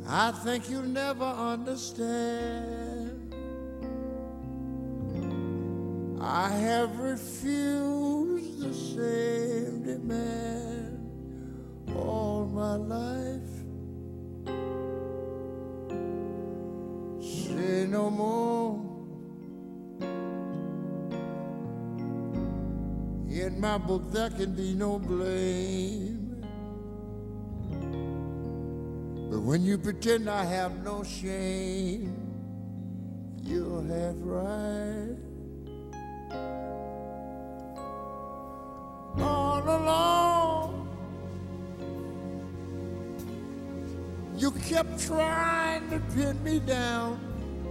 I think you'll never understand. I have refused the same demand all my life. Say no more. In my book there can be no blame. But when you pretend I have no shame, you're half right. All along, you kept trying to pin me down,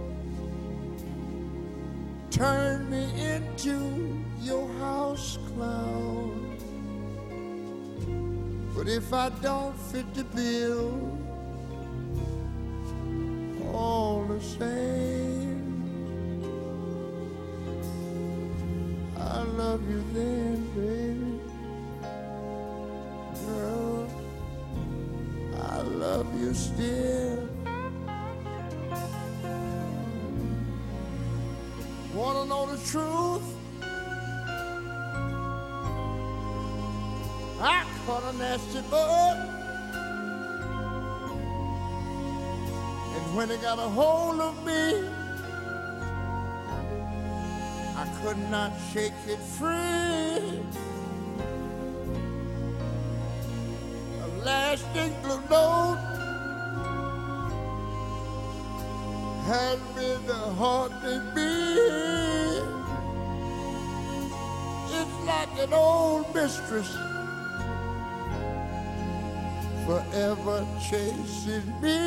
turn me into your house clown. But if I don't fit the bill, all the same, I love you then, baby. Girl, I love you still. Wanna know the truth? I caught a nasty bug, and when it got a hold of me, I could not shake it free. A lasting blue note has been the haunting me. It's like an old mistress forever chasing me.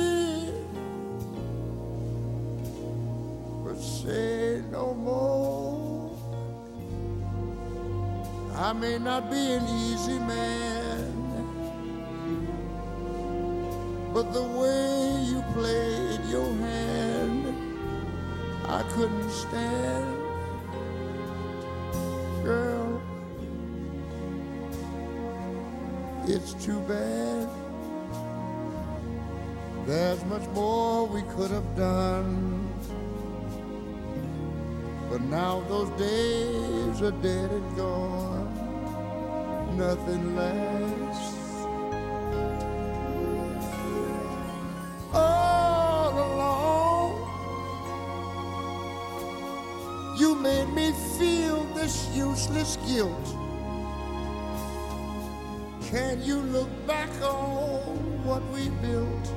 But say no more. I may not be an easy man, but the way you played your hand, I couldn't stand. Girl, it's too bad. There's much more we could have done, but now those days are dead and gone. Nothing lasts. All along, you made me feel this useless guilt. Can you look back on what we built?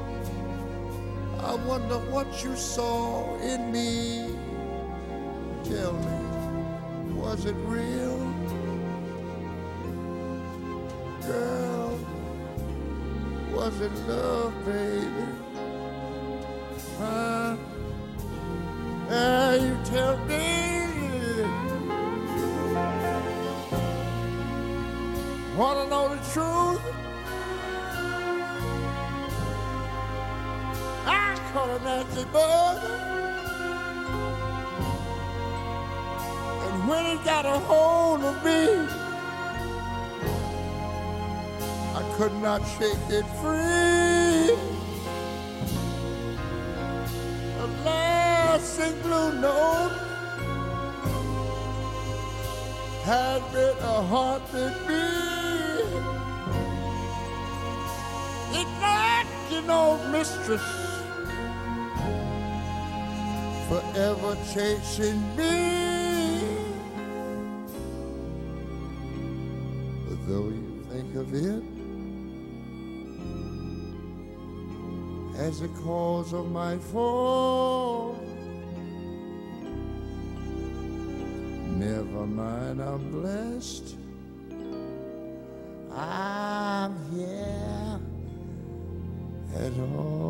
I wonder what you saw in me. Tell me, was it real? Girl, was it love, baby? Huh? You tell me. Wanna know the truth? I caught a nasty bug, and when it got a hold of me, I could not shake it free. A lasting blue note had been a haunted me. It's like an old mistress forever chasing me. But though you think of it as a cause of my fall, never mind, I'm blessed. I'm here at all.